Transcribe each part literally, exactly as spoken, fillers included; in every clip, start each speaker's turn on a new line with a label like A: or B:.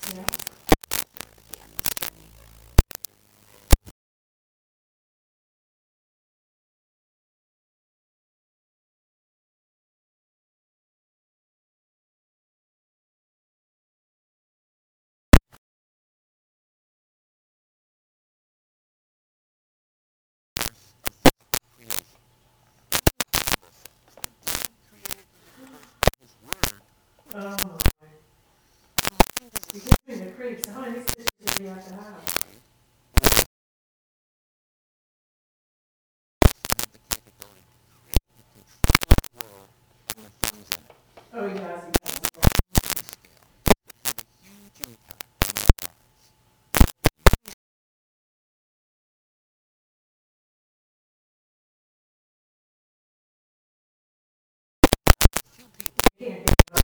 A: Yeah. Oh my. You give me the creeps. How many fishes do you have to have? Oh, he does. He does. He can't get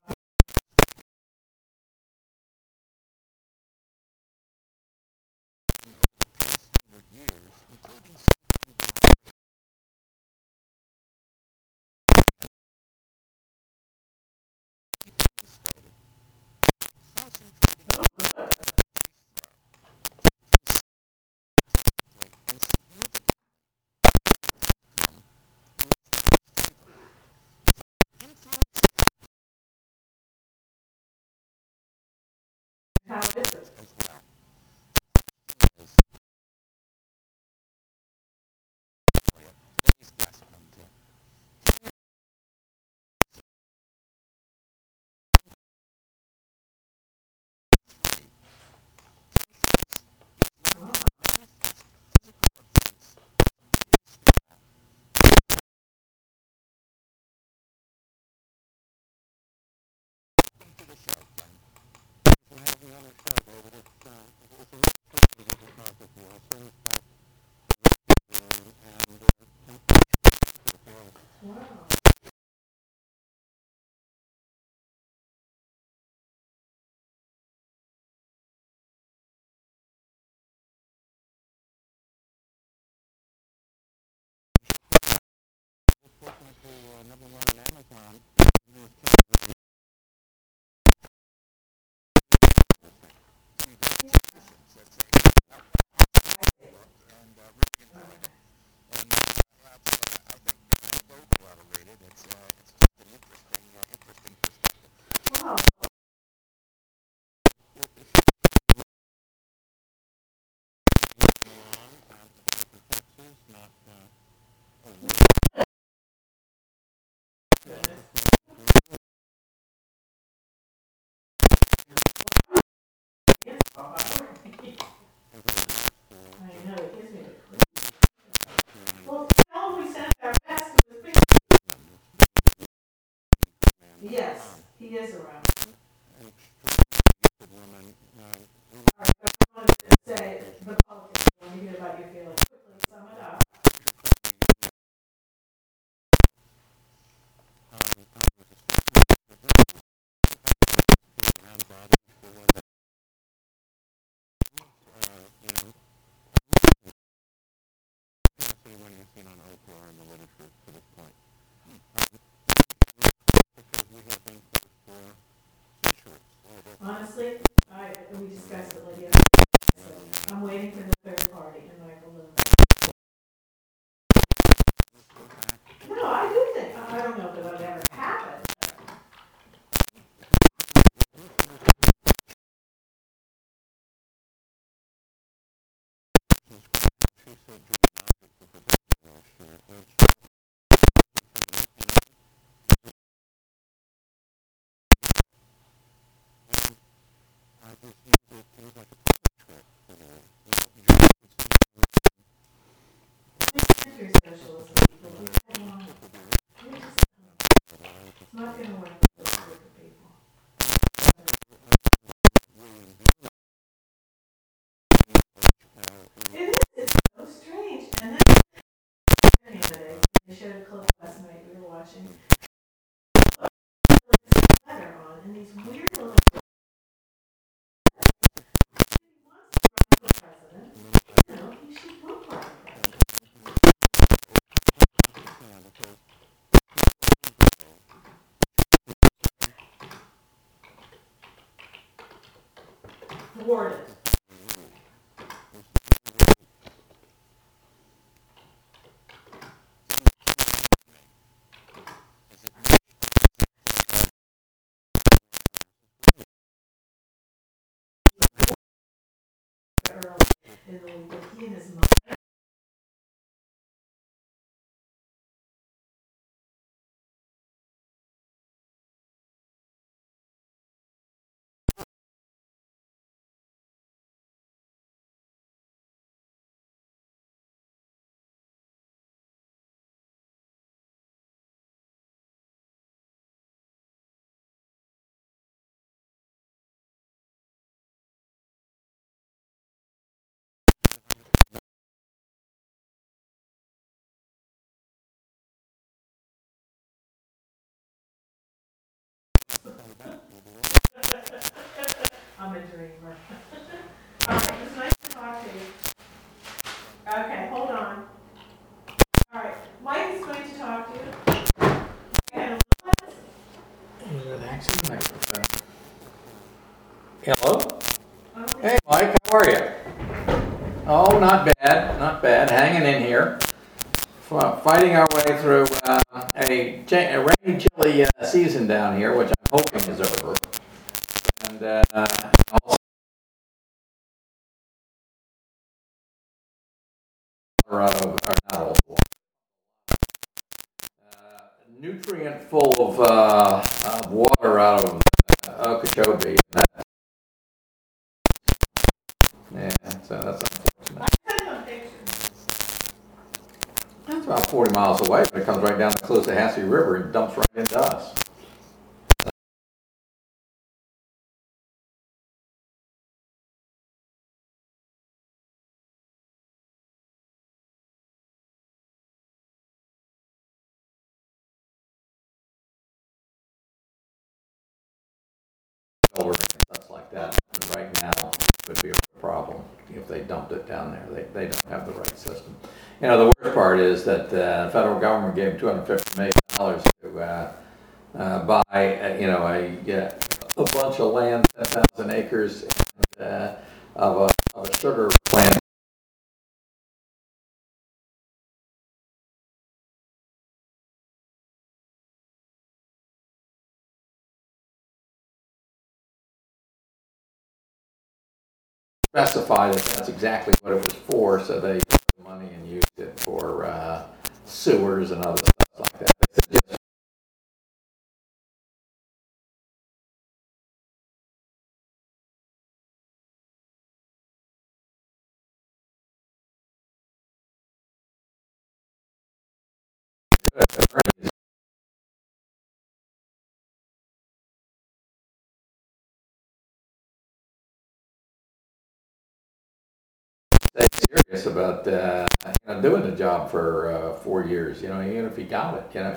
A: how is it? Wow. Wow. Yes. I know. It gives me the creeps. Well, tell him we sent our best to the fish. Yes, he is around. All right, so I wanted to say the politics. I want to hear about your feelings. Quickly sum it up. Honestly, I we discussed it like yesterday. So I'm waiting for the third party and Michael Lewis. No, I do think I don't know if it'll ever happen. thwart it. Early in the week, but he and his mom. I'm a dreamer. All right, it was nice to talk to you. Okay, hold on. All right, Mike is going to talk to you. Okay, let's-
B: Is it actually microphone? Hello?
A: okay.
B: Hey, Mike, how are you? Oh, not bad, not bad. Hanging in here. F- Fighting our way through uh, a, cha- a rainy, chilly uh, season down here, which I'm hoping is over. And uh, also Colorado, or not all, uh, nutrient full of, uh, of water out of uh, Okeechobee. Yeah, so that's unfortunate.
A: I sent some pictures.
B: That's about forty miles away, but it comes right down the Caloosahatchee River and dumps right into us. And stuff like that. And right now would be a problem if they dumped it down there. They, they don't have the right system. You know, the worst part is that uh, the federal government gave two hundred fifty million dollars to uh, uh, buy, uh, you know, a, yeah, a bunch of land, ten thousand acres and, uh, of, a, of a sugar plant. Specify that that's exactly what it was for, so they took the money and used it for uh, sewers and other stuff like that. They said, just stay serious about uh, you know, doing the job for uh, four years. You know, even if he got it, you know.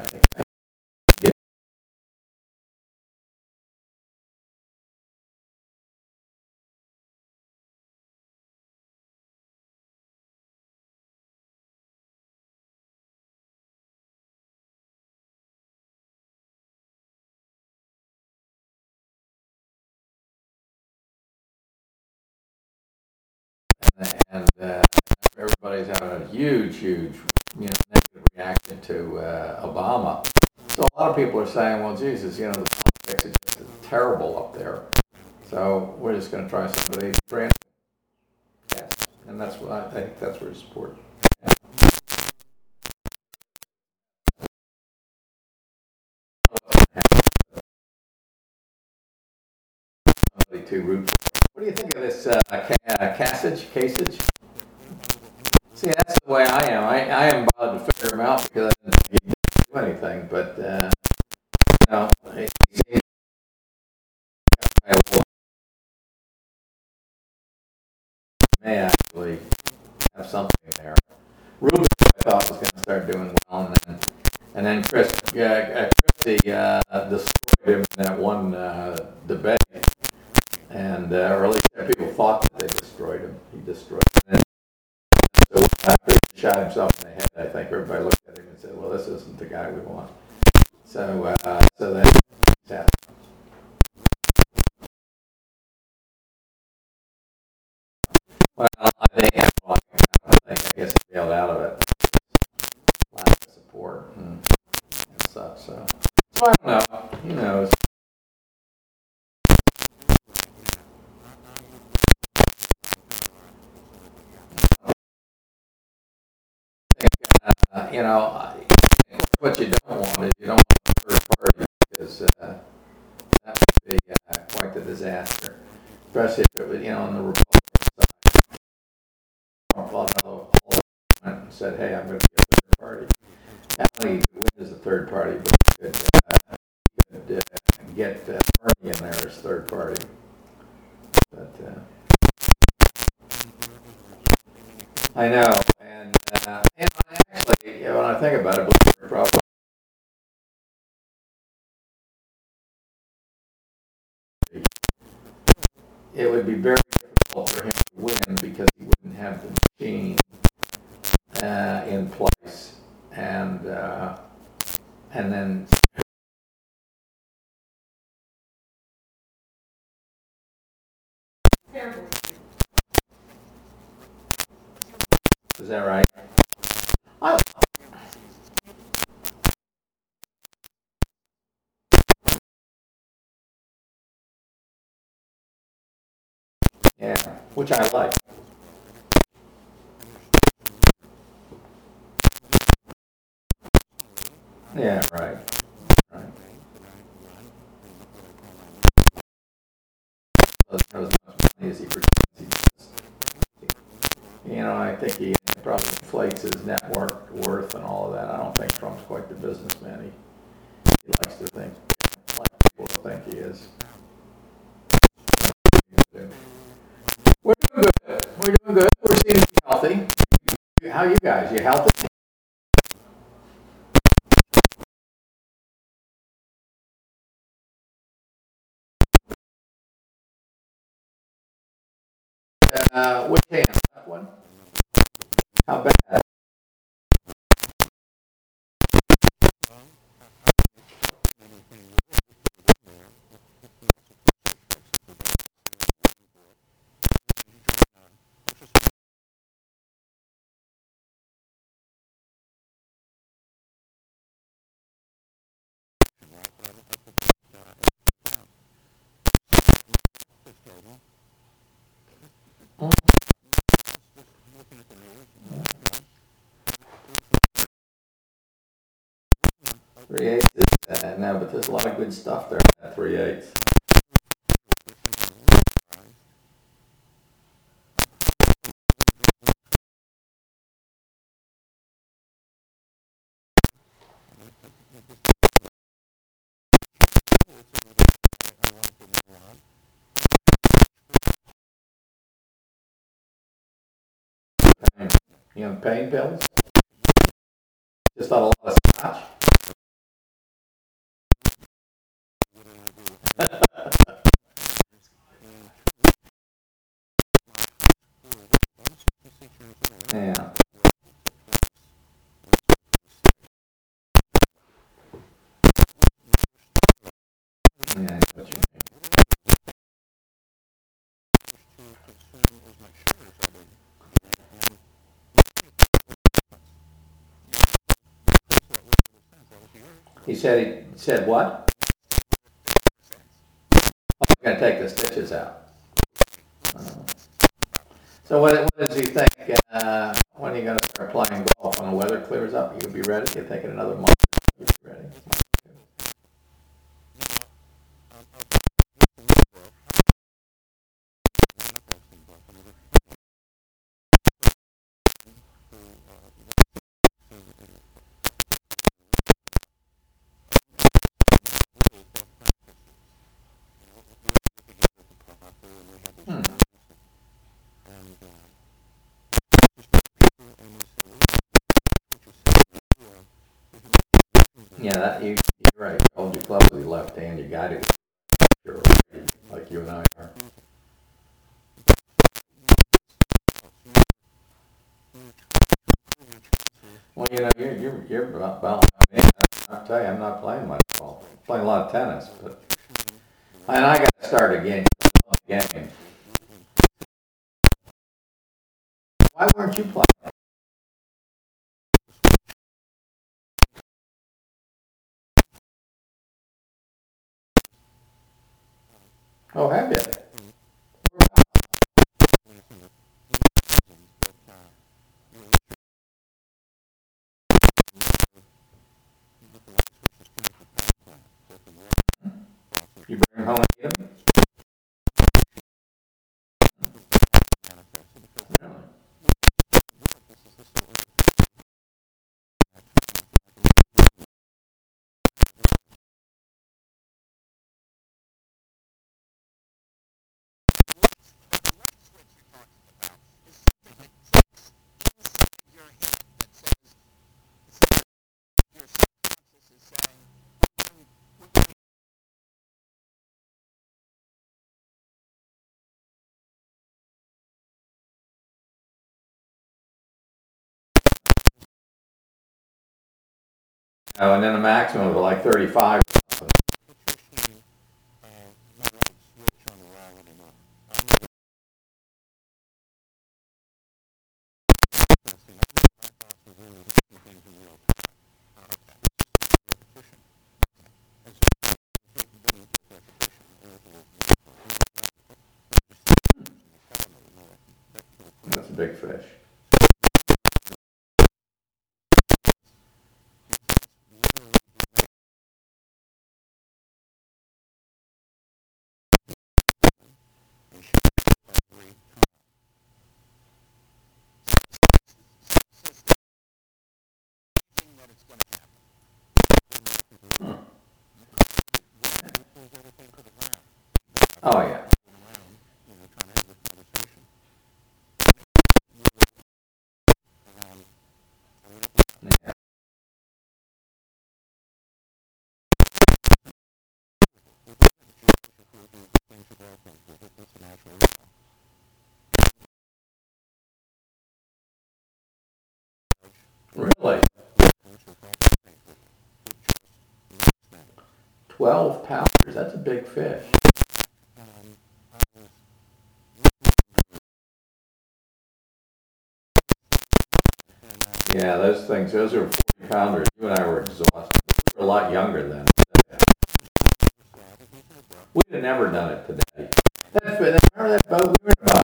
B: And uh, everybody's having a huge, huge, you know, negative reaction to uh, Obama. So a lot of people are saying, well, Jesus, you know, the politics is just terrible up there. So we're just going to try somebody brand new. Yes, and that's what I think. That's where support. Somebody to root. What do you think of this uh, ca- Kasich? Kasich? See, that's the way I am. I, I am bothered to figure him out because I didn't think he didn't do anything. But uh, you know, he seems to may actually have something there. Rubin, I thought was going to start doing well, and then and then Chris, yeah, uh, Christie uh, destroyed him in that one uh, debate, and uh, or at least people thought that they destroyed him. He destroyed him. And so after he shot himself in the head, I think everybody looked at him and said, "Well, this isn't the guy we want." So, uh, so then. you know, I, what you don't want is you don't want a third party because uh, that would be uh, quite the disaster, especially if it was, you know, on the Republican side. Well, all went and said, "Hey, I'm going to be a third party." Not only you could win as a third party, but you could, uh, you could uh, get uh, Bernie in there as third party. But uh, I know, and uh, and actually, you know, when I think about it, Blair probably. It would be very difficult for him to win because he wouldn't have the machine uh, in place, and uh, and then
A: Terrible.
B: is that right? I, yeah, which I like. Yeah, right, right. Doesn't have as much money as he pretends he does. You know, I think he probably inflates his net worth, worth and all of that. I don't think Trump's quite the businessman he, he likes to think, like people to think he is. We're doing good. We're doing good. We're seeming healthy. How are you guys? You healthy? Uh, which hand? That one? How bad? Three eighths is uh, no, but there's a lot of good stuff there in that three eighths. You know, pain pills? Just on a lot of scotch? Yeah. Yeah, I know what you mean. He said he said what? Oh, he's going to take the stitches out. Oh. So what, what does he think? Uh, when are you going to start playing golf? When the weather clears up, you'll be ready? You think in another month you'll be ready? Hmm. Yeah, that, you, you're right. Hold your club with your left hand. You got it. You're right, like you and I are. Well, you know, you're you're you're about, about I mean, I'll tell you, I'm not playing much golf. I'm playing a lot of tennis, but and I got to start again. Game. Why weren't you playing? Oh, have you? know, and then a maximum of like thirty-five. Or something. That's a big fish. Huh. Oh yeah. Yeah. Really? Twelve pounders. That's a big fish. Yeah, those things. Those are forty pounders. You and I were exhausted. We were a lot younger then. We'd have never done it today. That, remember that boat? We were about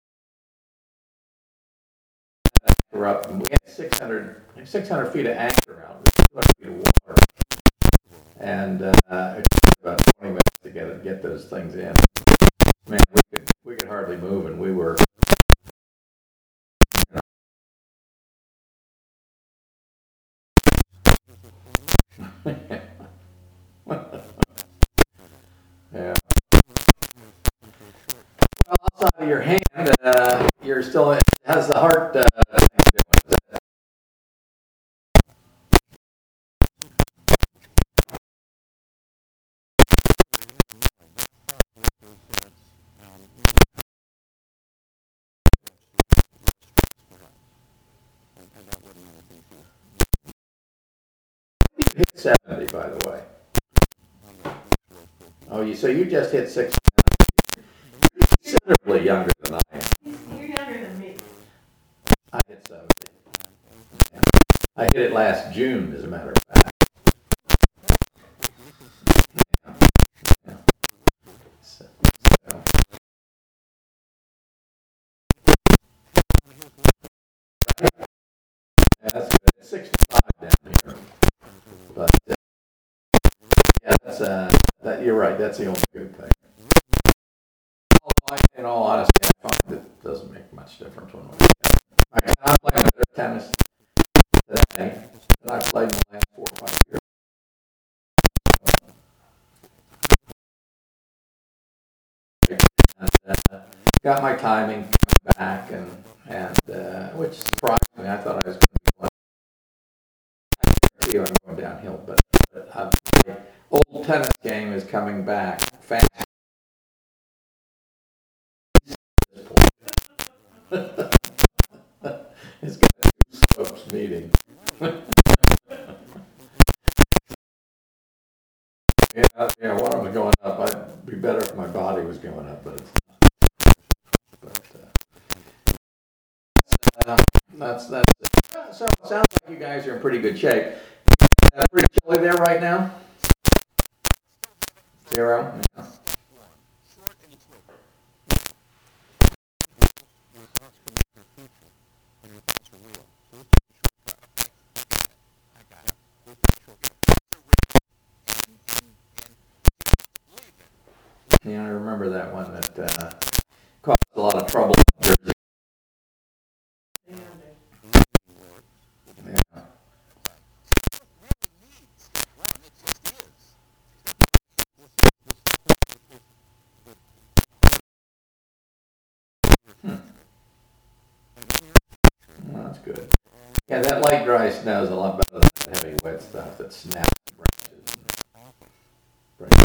B: anchor up, and we had six hundred, six hundred feet of anchor out, two hundred feet of water, and uh, it took about twenty minutes to get get those things in. Man, we could we could hardly move, and we were. Yeah. Well, outside of your hand, uh, you're still. How's the heart uh, thing doing? You hit seventy, by the way. Oh, you so you just hit sixty. Considerably younger than I am.
A: You're younger than me.
B: I hit seventy. Yeah. I hit it last June, as a matter of fact. Yeah. Yeah. So, so. Yeah, that's good. It's sixty-five down here. But uh, yeah, that's uh, that you're right. That's the only good thing. In all honesty, I find it doesn't make much difference when we play. I'm playing better tennis today than I've played in the last four or five years. And, uh, got my timing back, and and uh, which surprised me. I thought I was going to be I'm going downhill, but, but uh, my old tennis game is coming back fast. It's got two slopes meeting. yeah, yeah, one of them was going up. I'd be better if my body was going up, but it's not. But, uh, uh, that's, that's, so it sounds like you guys are in pretty good shape. Uh, pretty chilly there right now? Zero? Yeah. Yeah, I remember that one that uh, caused a lot of trouble. Yeah. Hmm. Well, that's good. Yeah, that light dry snow is a lot better than that heavy wet stuff that snaps branches. Branches.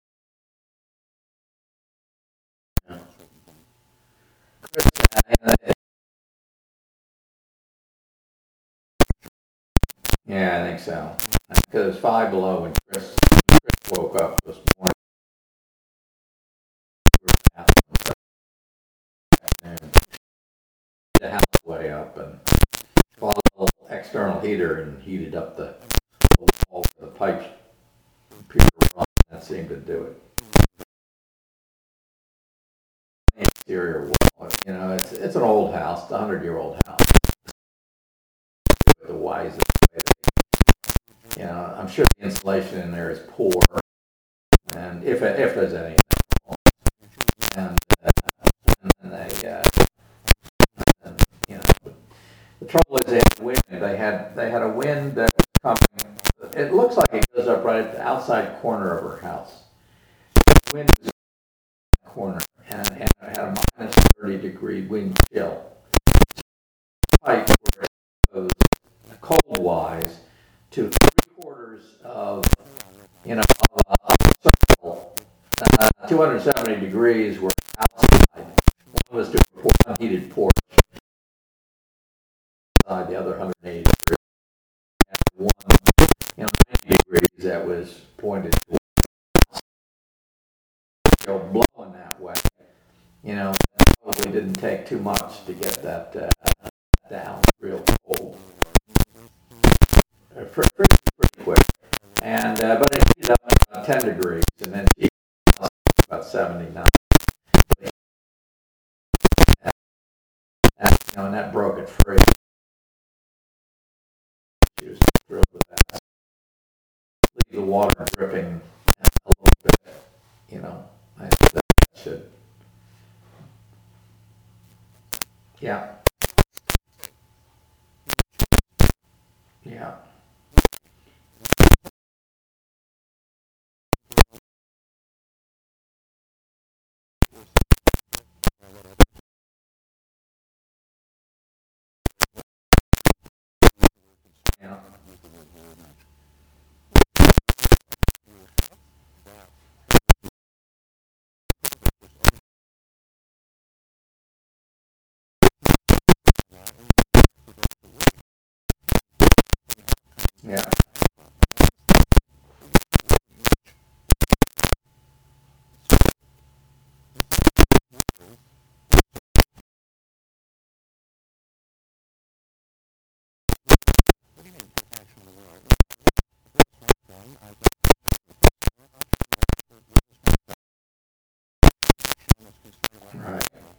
B: Yeah. Chris, uh, yeah, I think so. because it was five below when Chris, Chris woke up this morning. The house way up and bought a little external heater and heated up the, the wall the pipes. Pure run, that seemed to do it. Exterior wall, you know, it's it's an old house, it's a hundred year old house. The wisest way they, you know, I'm sure the insulation in there is poor, and if if there's anything, and, uh, and then they, uh, and, you know, the trouble is they had wind. They had they had a wind that was coming. It looks like it goes up right at the outside corner of her house. The wind is in the corner, and, and it had a minus thirty degree wind chill. Pipe were exposed cold wise to three quarters of, you know, of a circle. Uh, two hundred seventy degrees were outside. One was to a unheated porch. Inside the other one hundred eighty degrees. And one, you know, ninety degrees that was pointed to. You know, blowing that way. You know, it probably didn't take too much to get that uh, down real cold. Uh, pretty, pretty quick. And, uh, but it heated up to about ten degrees, and then she was about seventy-nine. And, and, you know, and that broke it free. She was thrilled with that. Leave the water dripping a little bit, you know. I think that should. Yeah. Yeah. Yeah. Yeah. Right.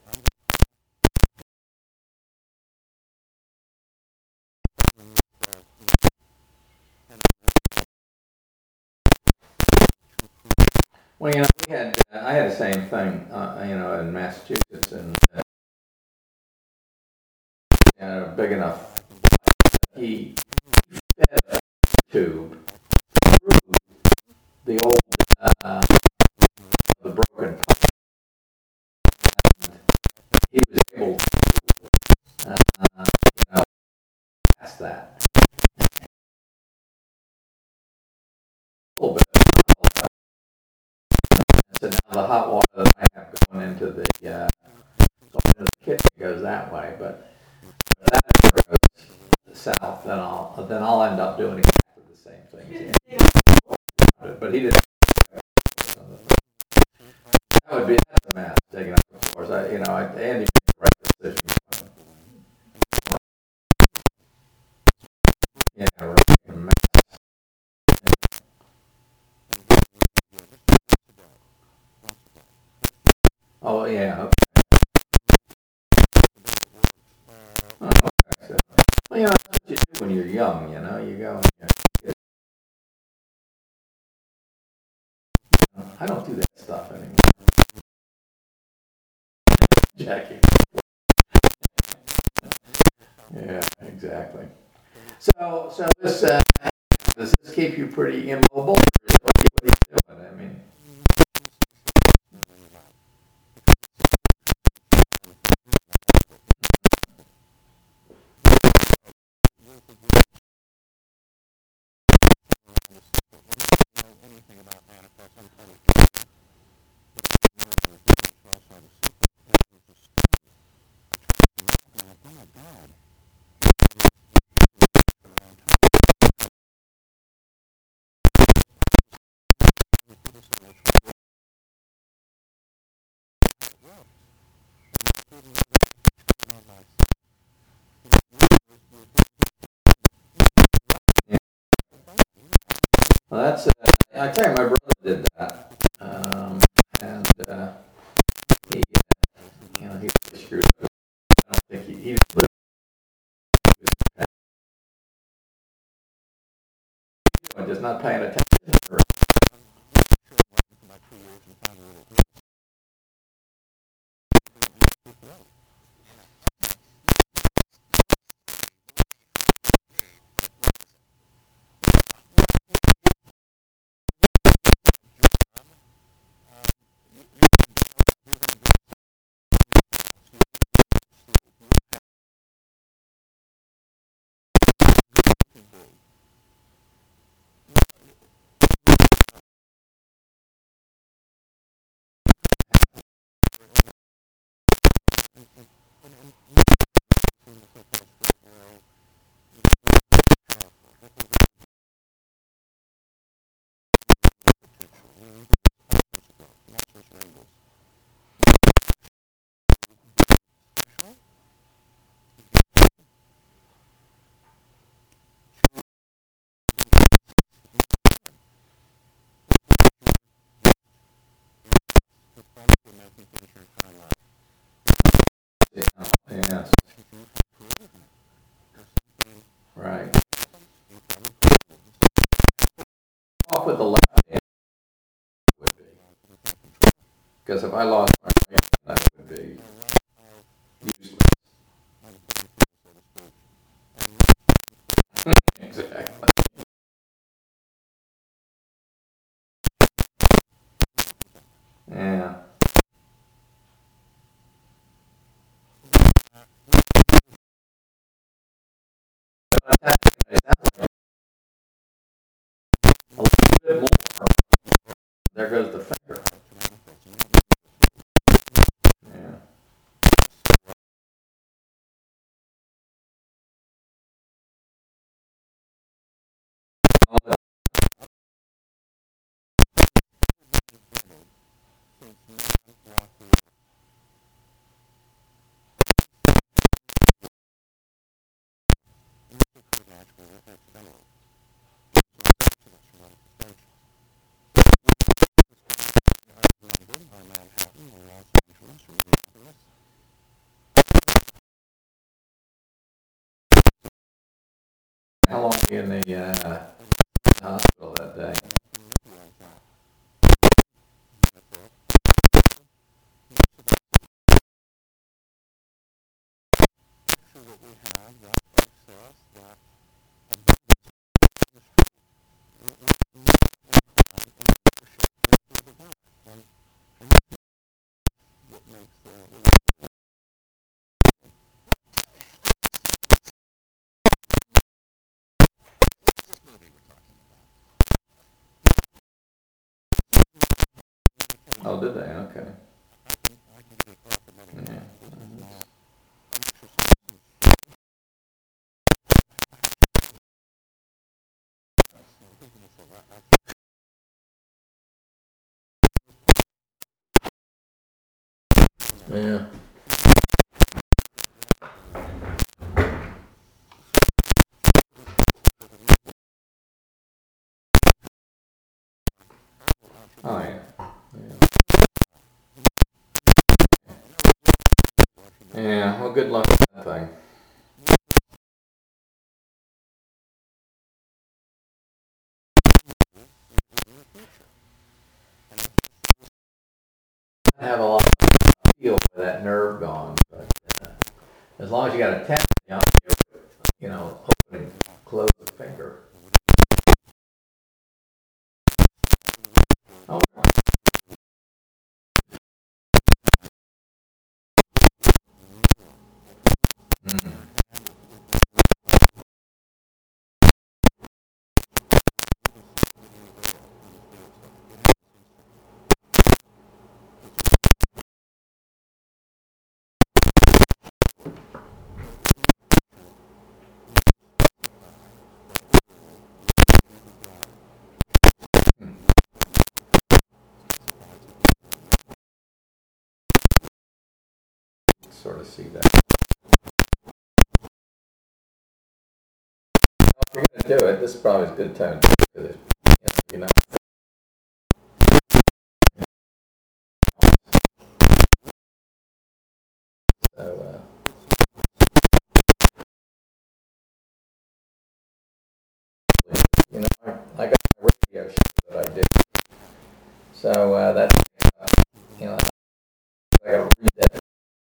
B: Well, you know, we had uh, I had the same thing, uh, you know, in Massachusetts, and uh, you know, big enough. He fed a tube through the old, uh, the broken pipe, and he was able to, uh, you know, pass that a little bit. So now the hot water that I have going into the, uh, going into the kitchen goes that way, but if that ever goes south, then I'll then I'll end up doing exactly the same thing. But he didn't. That would be that's a mess taking up the floors. I, you know, I, Andy made the right decision. Yeah, we're making a mess. Oh yeah. Okay. Oh, okay. So, well, you know, that's what you do when you're young. You know, you go and you get, you know, I don't do that stuff anymore. Jackie. Yeah, exactly. So, so this uh, does this keep you pretty immobile? Or what are you, what are you doing? I mean. Well, that's, uh, I tell you, my brother did that. Um, and, uh, he, uh, you know, he really screwed up. I don't think he, he didn't live. Just not paying attention. Or, yeah, right. Off with the left hand would be. Because if I lost my right hand, that would be useless. Exactly. Yeah. A little bit more. There goes the finger. Yeah. How long were you in the uh, hospital that day? Oh, did they? Okay. Yeah. Yeah. Oh, yeah. Yeah. Yeah. Well, good luck with that thing. I have a lot of feel for that nerve gone, but uh, as long as you got a tendon, you know, you know, open and close the finger. Oh. Mm. Sort of see that. Well, if you're going to do it, this is probably a good time to do it. You know, So, uh, you know, I, I got a radio show that I do. So uh, that's, uh, you know, I got to read that.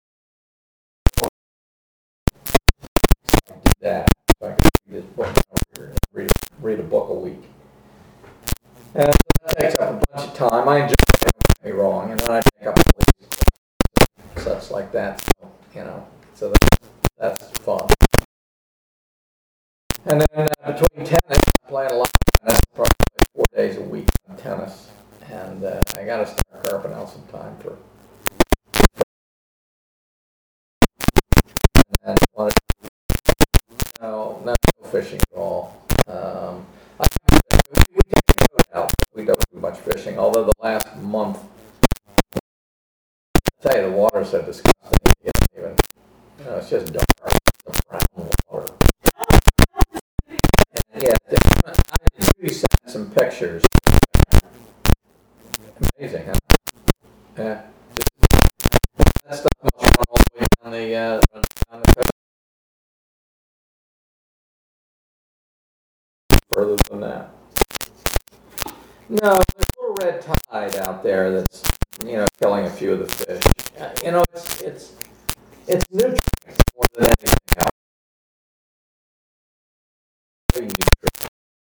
B: I do that. So I can read this book over here and read, read a book a week. And that takes up a bunch of time. I enjoy it, don't get me wrong. And then I take up all such like that. So, you know, so that, that's fun. And then uh, between tennis, I play a lot of tennis, probably four days a week on tennis. And uh, I got to start carving out some time for. And wanted, no, no fishing at all. Um, I, we, we take the boat out, but we don't do much fishing. Although the last month, I tell you, the water's so disgusting. You can't even, you know, it's just dark, it's brown water. And yeah, I did send some pictures. Amazing, huh? Yeah. That stuff must run all the way down the, uh, down the coast. Further than that. No, there's a little red tide out there that's, you know, killing a few of the fish. Uh, you know, it's it's it's nutrients more than anything else. Very nutrient.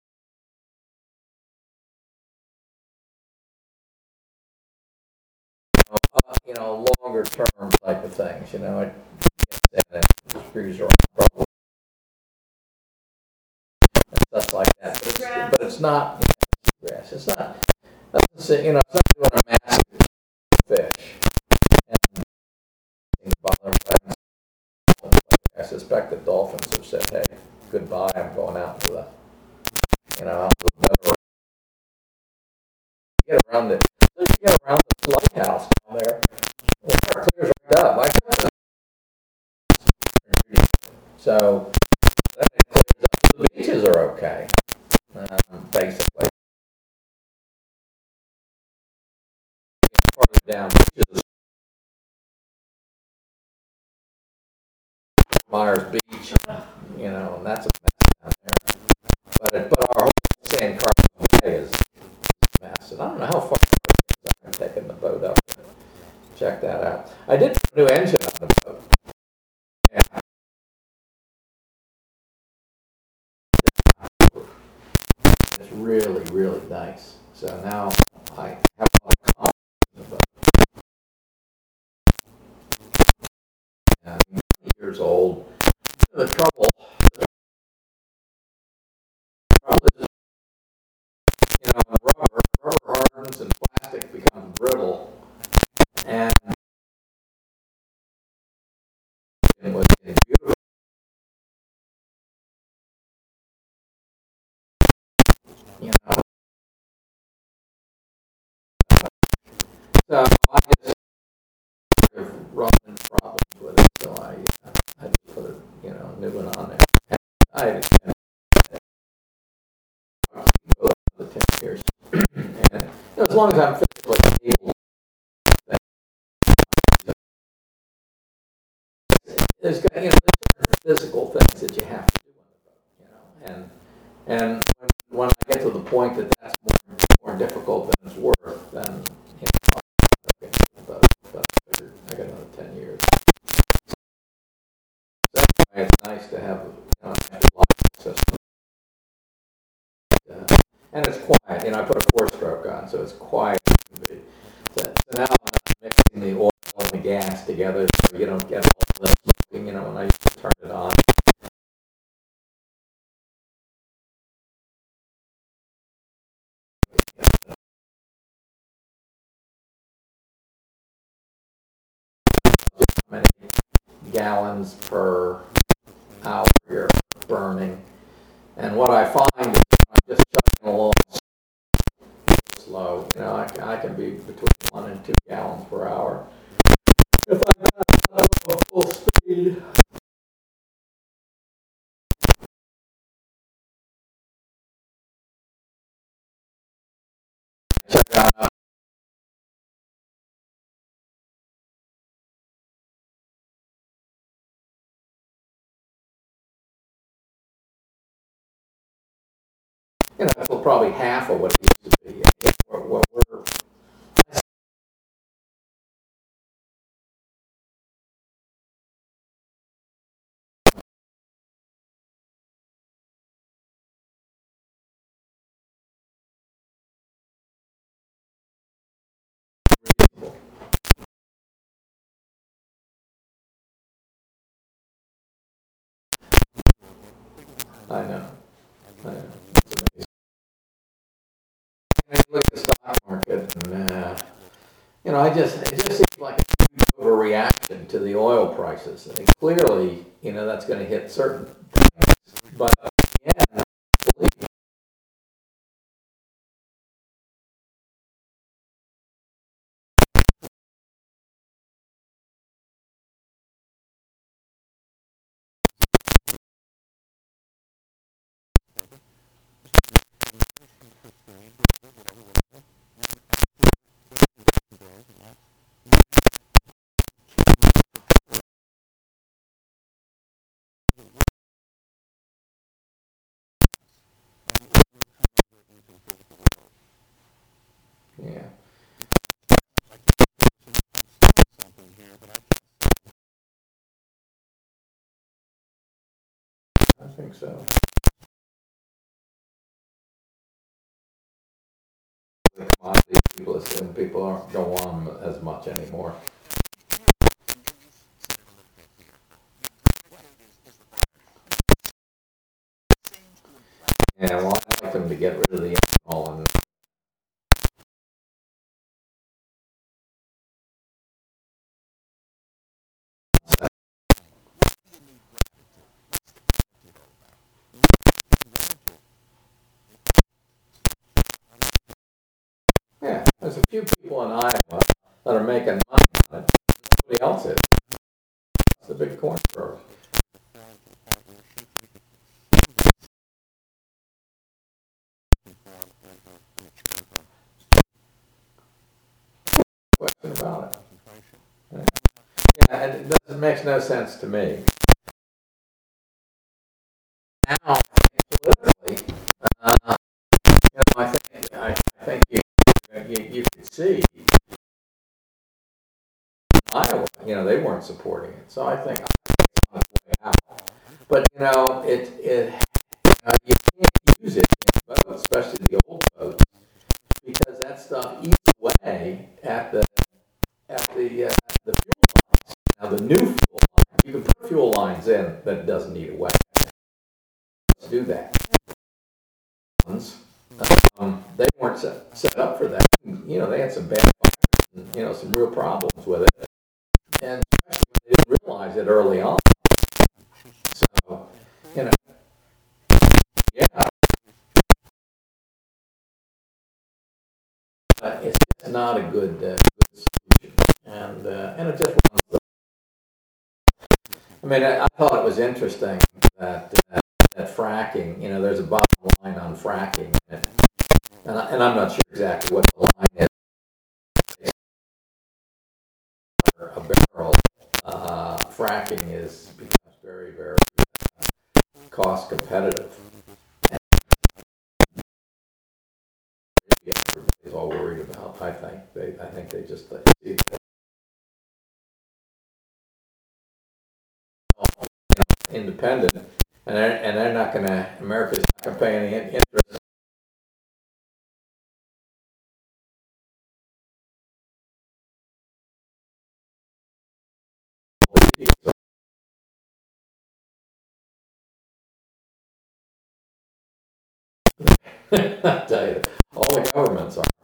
B: Uh, you know, longer term type of things. You know, it and it screws around probably and stuff like that. But it's, but it's not you know, grass. It's not. You know, it's not doing a massive fish. And things bother me. I suspect the dolphins have said, "Hey, goodbye. I'm going out to the, you know, out to the better." Get around the, you get around the lighthouse down there. The water clears right up. I got so then it clears up. The beaches are okay, um, basically. Farther down, beaches, Myers Beach, you know, and that's a mess down there. But it, but our whole San Carlos Bay is a mess, and I don't know how far I'm taking the boat up. Check that out. I did put a new engine on the boat. Yeah. It's really, really nice. So now I have a lot of confidence in the boat. I'm years old. The trouble, the trouble is, you know, rubber, rubber hardens and plastic becomes brittle. And it was beautiful. You know, so I just sort of run into problems with it. So I, uh, I just put a, you know, new one on there. And I had the ten years. And you know, as long as I'm physically able, there's got, you know, there's physical things that you have to do on the boat, you know, and and when, when I get to the point that that's more, more difficult than it's worth, then you know, okay, but, but I figured I got another ten years. So anyway, it's nice to have, you know, a lock system. Uh, and it's quiet. You know, I put a four-stroke on, so it's quiet. So, so now I'm not mixing the oil and the gas together, so you don't get all the smoking. You know, when I turn it on. How many gallons per hour you're burning, and what I find is I'm just chugging along slow. You know, I, I can be between one and two gallons per hour. If I got a full speed. Check out you know, that's probably half of what it used to be. We're, we're, we're reasonable. I know. I know. It's amazing. And you look at the stock market, and uh, you know, I just it just seems like a huge overreaction to the oil prices. And clearly, you know, that's going to hit certain things, but yeah, believe me, yeah, I think so. The commodity people assume people aren't don't want them as much anymore. Yeah, well, I'd like them to get rid of the ethanol and yeah, there's a few people in Iowa that are making money on it. Nobody else is. It's the big corn growers. Question about it. Yeah, yeah, and it doesn't makes no sense to me. Now, politically, uh, you know, I think I, I think you, you you could see Iowa. You know, they weren't supporting it, so I think it's on its way out. But you know, it it uh, you can't use it in votes, especially the old votes, because that stuff eats away at the at the uh, the fuel lines. Now the new fuel line, you can put fuel lines in that doesn't eat away. Let's do that. Um, they weren't set, set up for that. You know, they had some bad fires and, you know, some real problems with it. And especially when they didn't realize it early on. So, you know, yeah, uh, it's just not a good, uh, good solution. And, uh, and it just runs the, I mean, I, I thought it was interesting that, uh, that fracking, you know, there's a bottom line on fracking. And, and, I, and I'm not sure exactly what the line is. A barrel, uh, fracking is becomes very, very uh, cost competitive. And everybody's all worried about. I think they, I think they just uh, see that, you know, independent, and they're, and they're not going to. America's not going to pay any interest. I tell you, all the governments are.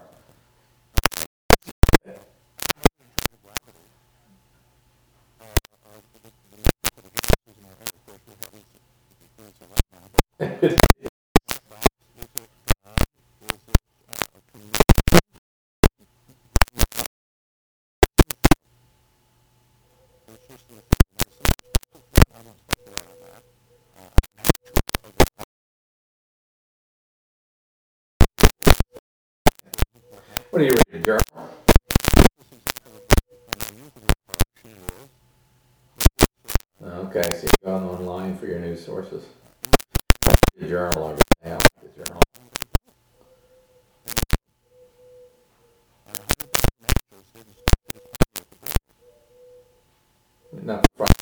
B: What are you reading, Journal? Okay, so you've gone online for your news sources. The journal, or the journal.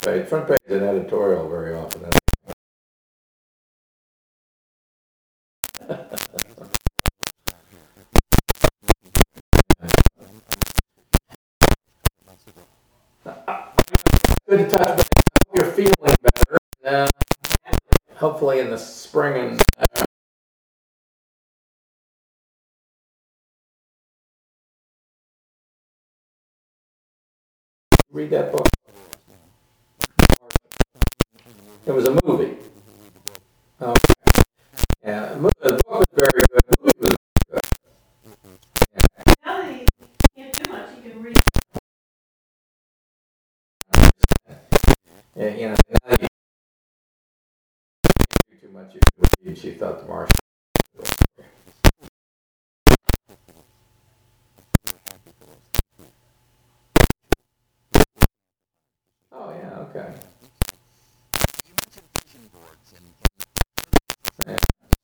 B: page. Front page is an editorial very often. Good to touch base. I hope you're feeling better. Uh, hopefully in the spring and uh, read that book. It was a movie. Okay. Yeah, the book was very good. The movie was good. Yeah.
A: Now that you can't do much, you can read.
B: Yeah, you know, now you can't do too much. You can read. She thought the Martian. Oh yeah, okay.
C: You mentioned vision boards and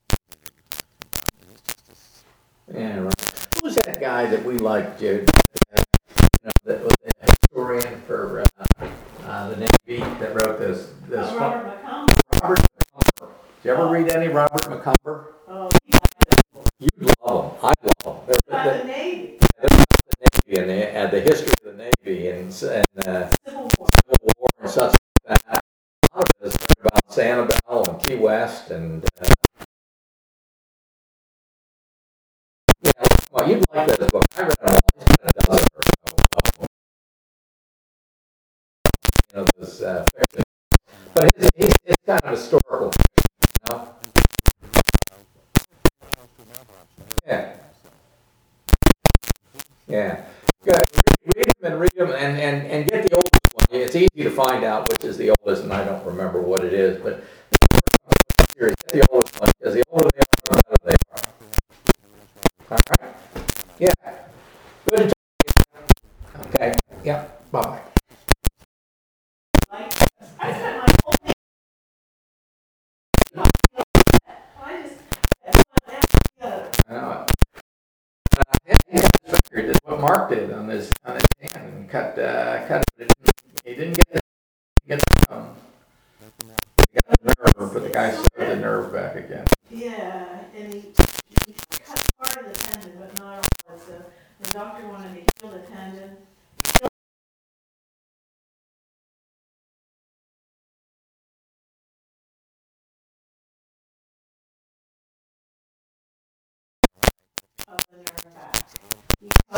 B: Yeah. Yeah, right. Who was that guy that we liked, Jude? Uh, you know, that was a historian for uh, uh, the Navy that wrote this. this
A: Oh, Robert McCombs.
B: Robert McCumber. Did you ever read any Robert McCumber?
A: Oh, he liked it.
B: You love him. I love him.
A: About
B: They're,
A: the Navy,
B: they're about the Navy and the, and the history of the Navy and, and uh,
A: Civil War.
B: Civil War and such like that. A lot of it is about Sanibel and Key West and uh, yeah, well, you'd like this book. I read them all. He's got a dozen or so of them. You know, this uh, fiction. But it's, it's, it's kind of historical fiction, you know? Yeah. Yeah. Good. Read them and read them and, and, and get the oldest one. It's easy to find out which is the oldest, and I don't remember what it is, but get the oldest one, because the older they are, the better they are. All right? Yeah. Good to talk to you. Okay. Yeah. Bye-bye.
A: Like, I spent my whole day. I just, that's one after the other.
B: I know it. Uh, yeah, he cut his finger. That's what Mark did on his on his hand, and cut uh, cut it. He didn't get the get the um, he got the nerve, but the guy sewed the nerve back again.
A: Yeah, and he, he cut part of the tendon, but not all. So the doctor wanted to heal the tendon. Of the nerve back. He cut.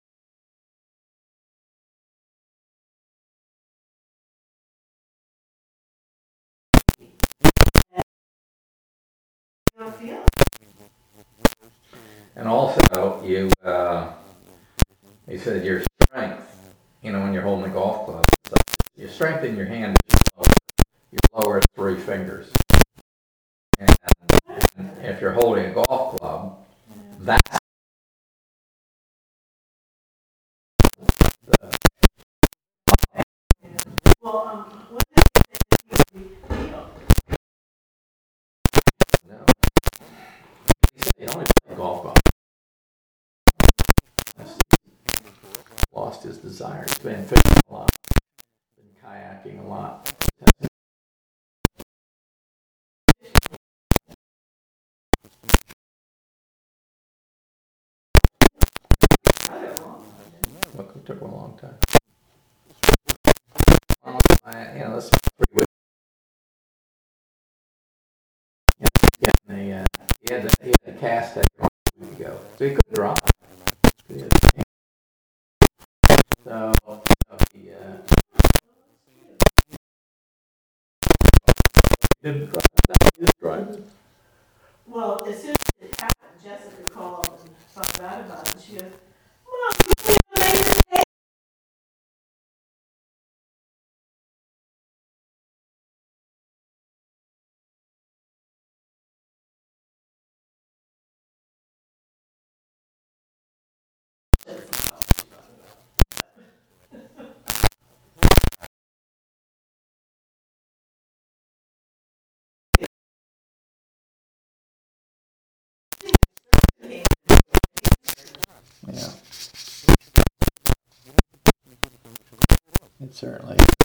A: You don't feel it?
B: And also, you uh, he said your strength, you know, when you're holding a golf club, so your strength in your hand is your lower, your lower three fingers. And, and if you're holding a golf club, that's the
A: Well, um, what did he say that he would heal?
B: no. He said he only played golf golf. Lost his desire. He's been fishing a lot, been kayaking a lot. Look, it took him a long time. Well, I, you know, this pretty good. You know, getting the, uh, he had the, he had the cast taken off a week ago, so he couldn't drive. He had- So, so he, uh, he didn't drive. No, he didn't drive.
A: Well, as soon as it happened, Jessica called and found out about it. And she goes, Mom, you made a mistake.
B: Yeah. It certainly